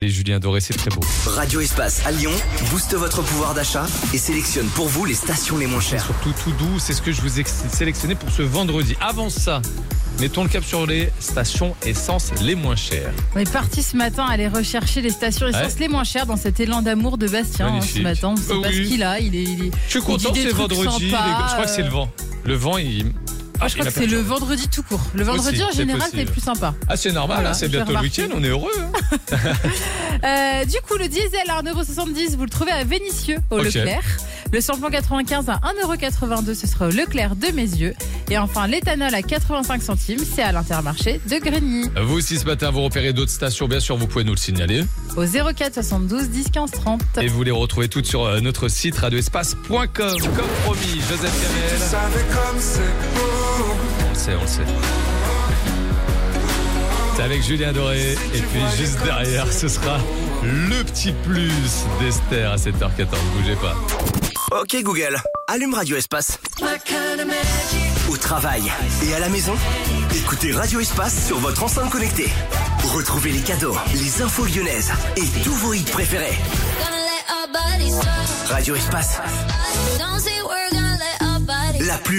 Et Julien Doré, c'est très beau. Radio Espace à Lyon booste votre pouvoir d'achat et sélectionne pour vous les stations les moins C'est chères. surtout tout doux, c'est ce que je vous ai sélectionné pour ce vendredi. Avant ça, mettons le cap sur les stations essence les moins chères. On est parti ce matin aller rechercher les stations essence les moins chères dans cet élan d'amour de Bastien ce matin. On sait pas ce qu'il a. Il je suis content, c'est vendredi. Je crois que c'est le vent. Le vent, je crois que c'est le vendredi tout court. Le vendredi, en général, c'est plus sympa. Ah, c'est normal, voilà, c'est bientôt le week-end, on est heureux. Du coup, le diesel à 1,70€, vous le trouvez à Vénissieux, au Leclerc. Le samplon 95 à 1,82€, ce sera au Leclerc de Mézieux. Et enfin, l'éthanol à 85 centimes, c'est à l'Intermarché de Grigny. Vous aussi, ce matin, vous repérez d'autres stations, bien sûr, vous pouvez nous le signaler. Au 04 72 10 15 30. Et vous les retrouvez toutes sur notre site radioespace.com. Comme promis, Joseph Kamel. On le sait. C'est avec Julien Doré. Et puis juste derrière, ce sera le petit plus d'Esther à 7h14. Bougez pas. Ok Google, allume Radio Espace. Au travail et à la maison, écoutez Radio Espace sur votre enceinte connectée. Retrouvez les cadeaux, les infos lyonnaises et tous vos hits préférés. Radio Espace. La plus